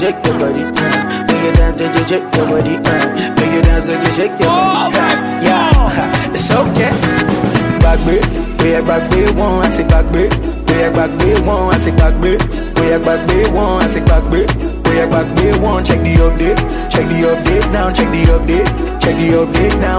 shake your body. Bring it down, shake your body. Bring it down, shake your body. Yeah, it's okay. Bagbe, we are bagbe, one, I say bagbe. We are bagbe, one, I say bagbe. We are bagbe, one, I say bagbe. We are bagbe, one, check the update. Check the update now, check the update. Check the update now.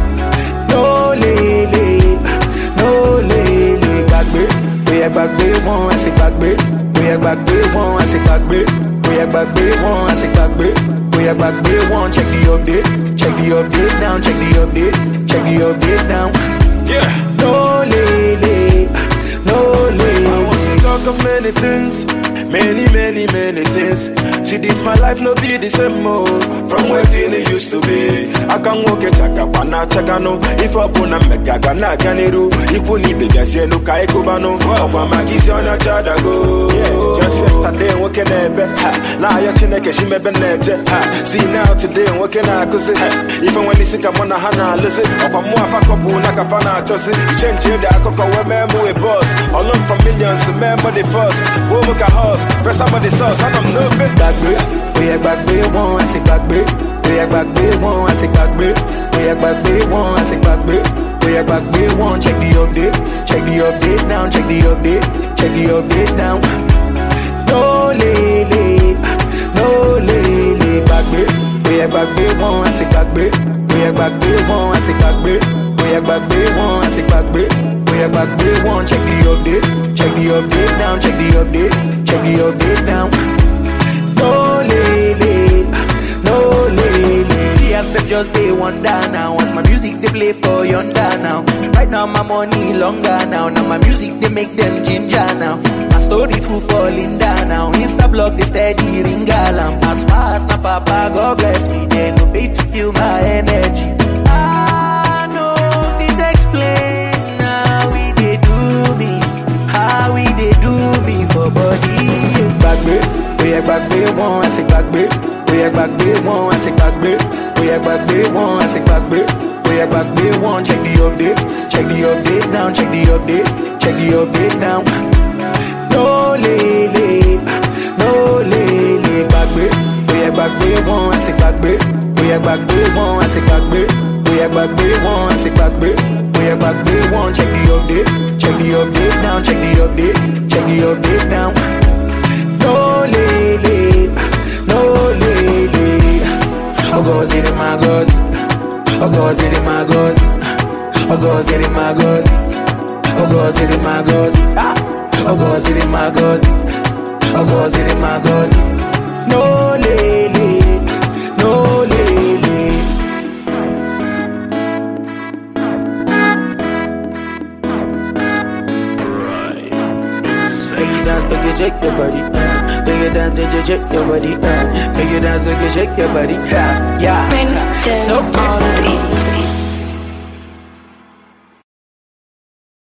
No lele, no lele, bagbe. We are bagbe, one, I say bagbe. We are bagbe, one, I say bagbe. We are bagbe, one, I say bagbe. We are bagbe, one, check the update. Check the update now, check the update. Check the update now. Yeah. No lele, no lele. I want to talk of many things, many things. See this my life no be the same more from where it used to be. I can walk a chaka pana chakano. If I put a mega gana caniru, if we need the gas no kaikubano, oh my gis on a chadago. Just yesterday walking a bed. Now you're chineke she may be neje. See now today walking a cause if I want to sick I'm on a hana listen. Or more fuck up naka fana just change the akoko where memo a boss. All of for millions remember the first. Woke a horse, press up on the sauce, I don't know it. We are bagbe, one, I say bagbe. We are bagbe, one, I say bagbe. We are bagbe, one, I say bagbe. We are bagbe, one, check the update. Check the update now, check the update. Check the update now. No lele, no lele, bagbe. We are bagbe, one, I say bagbe. We are bagbe, one, I say bagbe. We are bagbe, one, I say bagbe. We are bagbe, one, check the update. Check the update now, check the update. Check the update now. No lele, no lele. See as them just they wonder now. Once my music they play for yonder now. Right now my money longer now. Now my music they make them ginger now. My story full falling down now. Insta block they steady ring alarm. As far as my papa God bless me, they no faith to feel my energy. I know need explain how we they do me, how we they do me for body. Bagbe. We are bagbe, one, I say bagbe. We are bagbe, one, I say bagbe. We are bagbe, one, I say bagbe. We are bagbe, one, check the update. Check the update now, check the update. Check the update now. No lele, no lele, bagbe. We are bagbe, one, I say bagbe. We are bagbe, one, I say bagbe. We are bagbe, one, I say bagbe. We are bagbe, one, check the update. Check the update now, check the update. Check the update now. No lele, no lele. Oh God, say the my God. Oh God, say the my God. Oh God, say the my God. Oh God, say the my God. Oh God, say the my God. Oh God, say the my God. No lele, no lele. Make you dance, make you shake your body. Make you dance, make you shake your body. Make you dance, make you shake your body. Yeah, Princeton so on the beat.